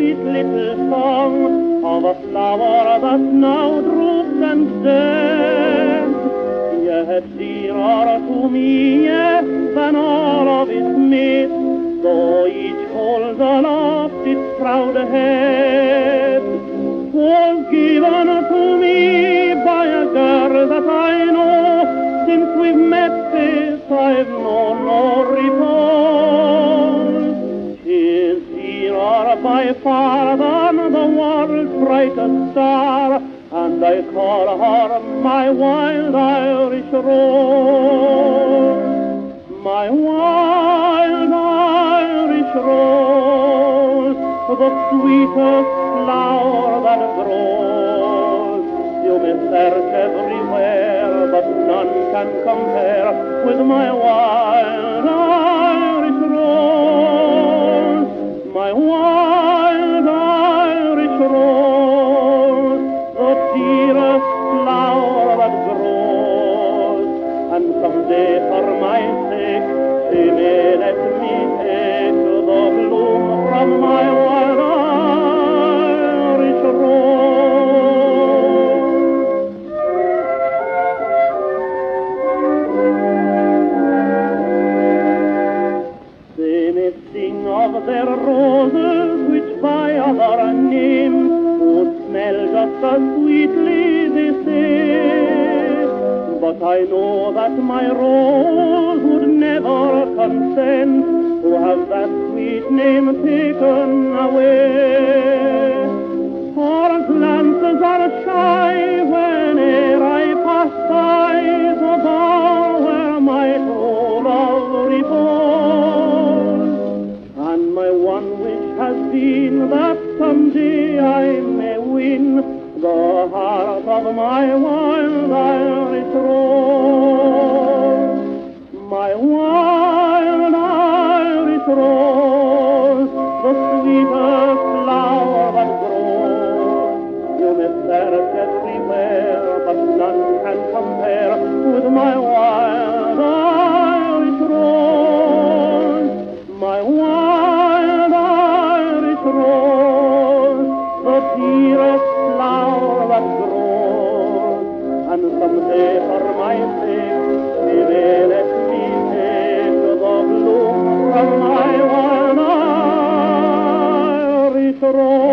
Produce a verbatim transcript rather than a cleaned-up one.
sweet little song of a flower that now droops and dead. Yet dearer to me yet than all of its mates, though each holds aloft its proud head, was given to me by a girl that I know. Since we've met this I've known no repose. She's dearer by far than the world's brightest star, and I call her my wild Irish rose. My wild Irish rose, the sweetest flower that grows. You may search everywhere, but none can compare with my wild Irish rose. My wild Irish rose, the dearest flower that grows. And someday for my sake, she may let me take the bloom from my wild Irish rose. They may sing of their roses, which by other names would smell just as sweetly, they say. But I know that my rose would never consent to have that sweet name taken away. Her glances are shy whene'er I pass by the bower where my true love reposes. And my one wish has been that someday I may win the heart of my wild Irish rose. My wild Irish rose, the sweetest flower that grows. You may search everywhere, but none can compare with my wild Irish rose. My wild Irish rose, the dearest flower that grows. And someday for my sake, she may let me take the bloom from my wild Irish rose.